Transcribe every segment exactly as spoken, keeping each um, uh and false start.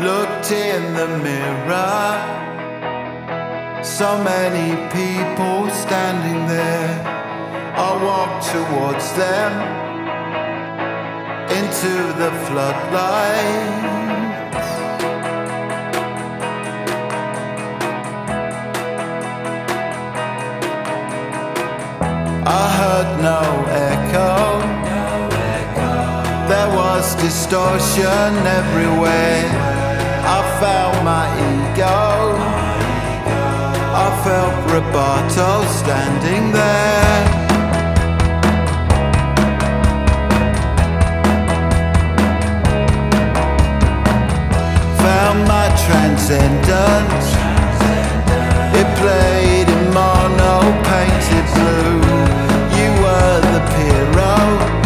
looked in the mirror. So many people standing there. I walked towards them into the floodlights. I heard no echo. There was distortion everywhere. I felt my ego. I felt Roboto standing there. Found my transcendence. It played in mono painted blue. You were the hero.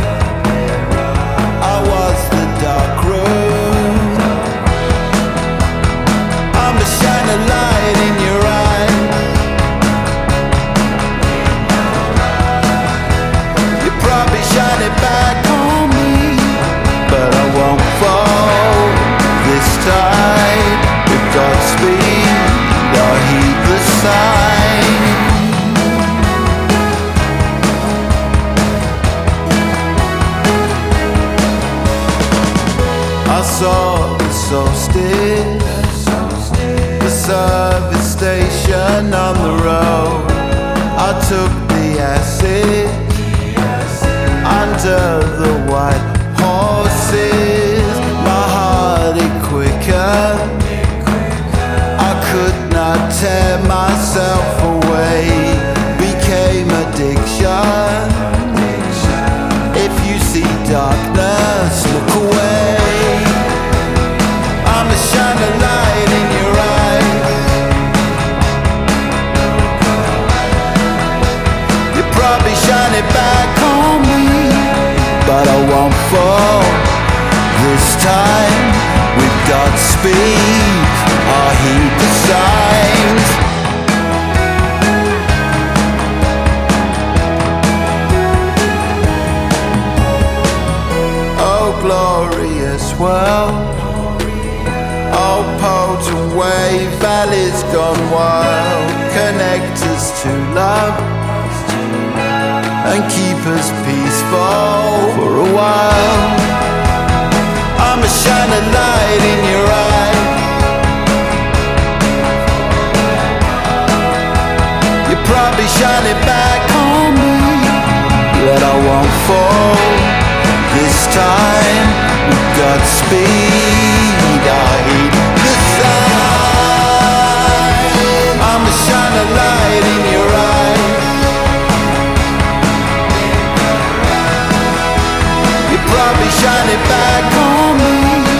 I was the dark room. I'm a shining light in your eye. You probably shine it back on me, but I won't fall this time. With Godspeed, I'll heed the sign. I saw the solstice, the service station on the road. I took the acid under the white horses. My heart it quicker. I could not tear myself away. Became addiction. If you see darkness, look away. I'm a shining light in your eyes. You probably shine it back on me, but I won't fall this time. With Godspeed, I'll heed the signs. Oh, glorious world. Oh, potent wave, valleys gone wild. Connect us to love and keep us peaceful for a while. I'm a shining light in your eye. You probably shine it back on me, but I won't fall this time. With Godspeed, I heed the sign. I'm a shining light in your eye. You probably shine it back on me,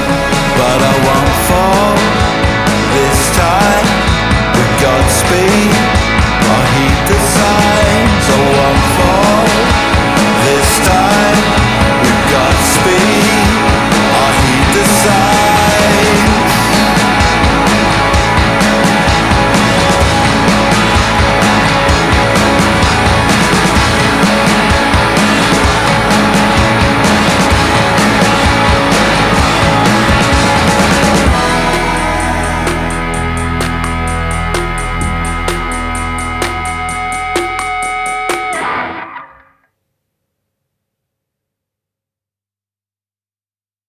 but I won't fall this time. With Godspeed.